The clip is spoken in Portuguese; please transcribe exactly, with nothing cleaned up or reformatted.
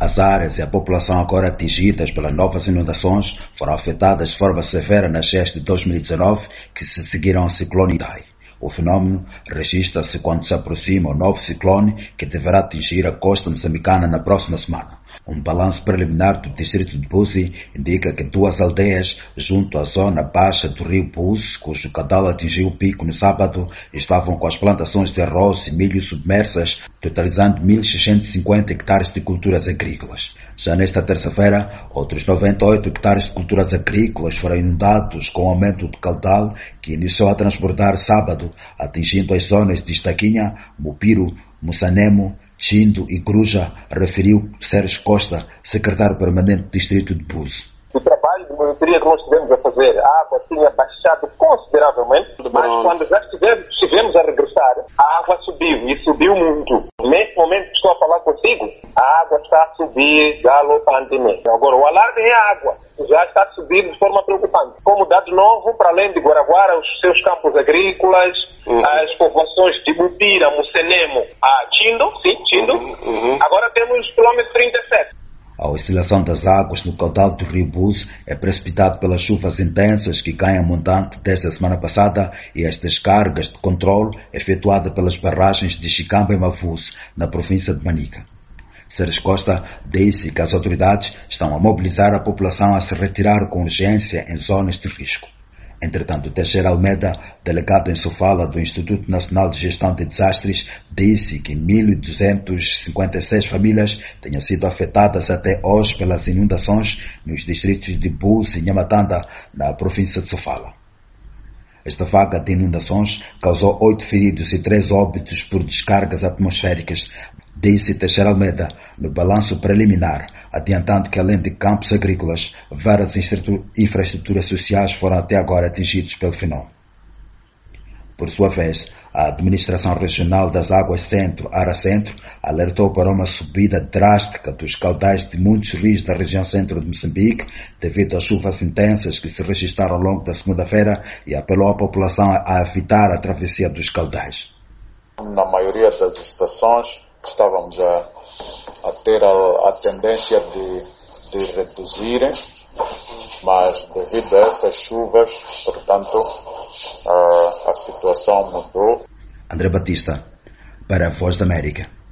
As áreas e a população agora atingidas pelas novas inundações foram afetadas de forma severa nas cheias de dois mil e dezenove, que se seguiram ao ciclone Idai. O fenômeno registra-se quando se aproxima o novo ciclone, que deverá atingir a costa moçambicana na próxima semana. Um balanço preliminar do distrito de Buzi indica que duas aldeias junto à zona baixa do rio Buzi, cujo caudal atingiu o pico no sábado, estavam com as plantações de arroz e milho submersas, totalizando mil seiscentos e cinquenta hectares de culturas agrícolas. Já nesta terça-feira, outros noventa e oito hectares de culturas agrícolas foram inundados com o aumento do caudal, que iniciou a transbordar sábado, atingindo as zonas de Estaquinha, Mupiro, Mussanemo, Chindo e Gruja, referiu Sérgio Costa, secretário permanente do distrito de Buzi. O trabalho de monitoria que nós tivemos a fazer, a água tinha baixado consideravelmente, mas quando já estivemos, estivemos a regressar, a água subiu e subiu muito. Neste momento que estou a falar consigo, a água está a subir galopantemente. Agora, o alarme é a água, já está a subir de forma preocupante. Como dado novo, para além de Guaraguara, os seus campos agrícolas, uhum. as povoações de Mupira, Mussanemo, a Chindo, sim, Chindo. Uhum. Agora temos o quilômetro trinta e sete. A oscilação das águas no caudal do rio Buzi é precipitado pelas chuvas intensas que caem a montante desde a semana passada e as descargas de controle efetuadas pelas barragens de Chicamba e Mavuz, na província de Manica. Sérgio Costa disse que as autoridades estão a mobilizar a população a se retirar com urgência em zonas de risco. Entretanto, Teixeira Almeida, delegado em Sofala do Instituto Nacional de Gestão de Desastres, disse que mil duzentas e cinquenta e seis famílias tenham sido afetadas até hoje pelas inundações nos distritos de Buzi e Nhamatanda, na província de Sofala. Esta vaga de inundações causou oito feridos e três óbitos por descargas atmosféricas, disse Teixeira Almeida no balanço preliminar, adiantando que além de campos agrícolas, várias infraestruturas sociais foram até agora atingidas pelo fenômeno. Por sua vez, a Administração Regional das Águas Centro, Ara Centro, alertou para uma subida drástica dos caudais de muitos rios da região centro de Moçambique, devido às chuvas intensas que se registraram ao longo da segunda-feira, e apelou à população a evitar a travessia dos caudais. Na maioria das estações, estávamos a, a ter a, a tendência de, de reduzirem, mas devido a essas chuvas, portanto, a, a situação mudou. André Batista, para a Voz da América.